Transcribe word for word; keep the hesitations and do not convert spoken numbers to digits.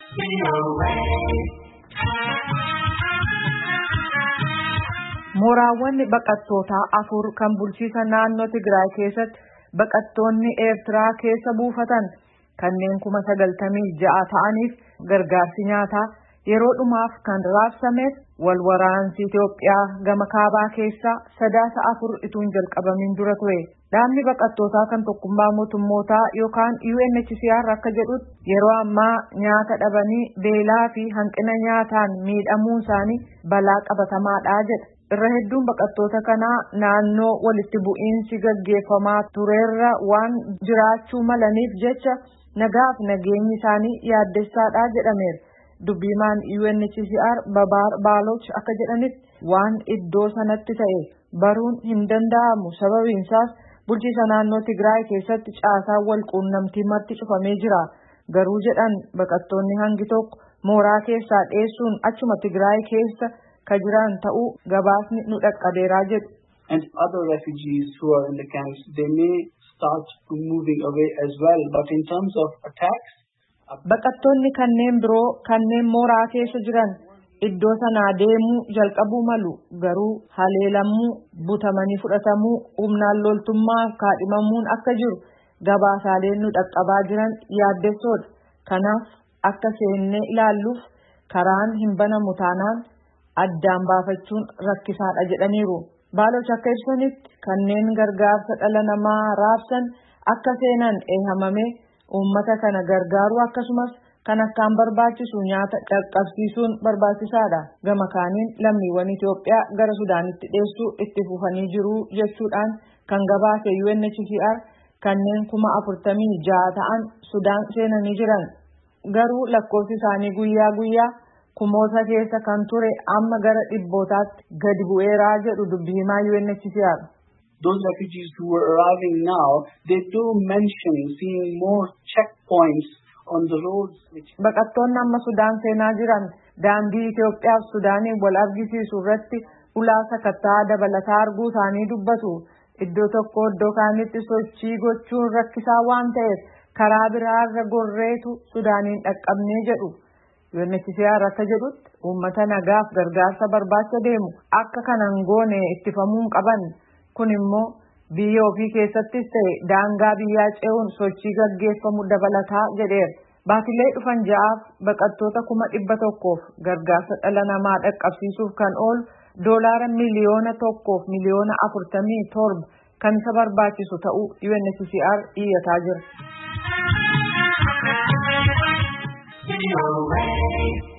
Mooraawwan baqattootaa afur kan bulchiisa naannoo Tigraay keessatti baqattoonni Eertiraa keessa buufatan kanneen kuma sagaltamii ja'a ta'aniif gargaarsi nyaataa yeroo dhumaaf kan raabsameef wal waraansi Itoophiyaa gama kaabaa keessaa sadaasa afur ituun jalqabamin dura ture. Dhaabni baqattootaa kan tokkummaa mootummootaa yookaan U N H C R akka jedhutti yeroo ammaa nyaata dhabanii beelaa fi hanqina nyaataan miidhamuun isaanii balaa qabatamaadha jedha. Irra hedduun baqattoota kanaa naannoo walitti bu'iinsi gaggeeffamaa turerra waan jiraachuu malaniif jecha nagaaf nageenyi isaanii yaaddessaadha jedhameera. Dubbimaan U N H C R Babaar Baaloch akka jedhanitti waan iddoo sanatti ta'e baruun hin danda'amu sababiin isaas bulchiisa naannoo Tigraay keessatti caasaan wal quunnamtii marti cufamee jira. Garuu jedhan baqattoonni hangi tokko mooraa keessaa dheessuun achuma Tigraay keessa ka jiran ta'uu gabaasni nu dhaqqabeeraa jedhu. And other refugees who are in the camps, they may start moving away as well. But in terms of attacks, baqattoonni kanneen biroo kanneen mooraa keessa jiran iddoo sanaa deemuu jalqabuu malu garuu haleelamuu butamanii fudhatamuu humnaan loltummaa kaadhimamuun akka jiru gabaasaaleen nu dhaqqabaa jiran yaaddessoodha. Kanaaf akka seennee ilaalluuf karaan hin banamu taanaan addaan baafachuun rakkisaadha jedhaniiru. Baaloch akka ibsanitti kanneen gargaarsa dhala namaa raabsan akka seenan eehamame uummata kana gargaaruu akkasumas kan akkaan barbaachisu nyaata qaqqabsiisuun barbaachisaadha. Gama kaaniin lammiiwwan Itoophiyaa gara Sudaanitti dheessuu itti fufanii jiru jechuudhaan kan gabaase U N H C R kanneen kuma afurtamii ja'a ta'an Sudaan seenanii jiran. Garuu lakkoofsi isaanii guyyaa guyyaa kumoota keessa kan ture amma gara dhibbootaatti gadi bu'eeraa jedhu dubbi himaa U N H C R. Those refugees who are arriving now, they do mention seeing more checkpoints on the roads. Baqattoonni amma Sudaan seenaa jiran daandii Itoophiyaa fi Sudaaniin wal argisiisu irratti ulaa sakattaa dabalataa arguu isaanii dubbatu. Iddoo tokko iddoo kaanitti sochii gochuun rakkisaa waan ta'eef karaa biraarra gorreetu Sudaaniin dhaqqabnee jedhu. U N H C R akka jedhutti uummata nagaaf gargaarsa barbaacha deemu akka kanan goone ittifamuu qaban. Kun immoo biyya ofii keessattis ta'e daangaa biyyaa ce'uun sochii gaggeeffamu dabalataa jedheera. Baatilee dhufan ja'aaf baqattoota kuma dhibba tokkoof gargaarsa dhala namaa dhaqqabsiisuuf kan oolu doolaara miliyoona tokkoof miliyoona afurtamii torba kan isa barbaachisu ta'uu U N H C R iyyataa jira.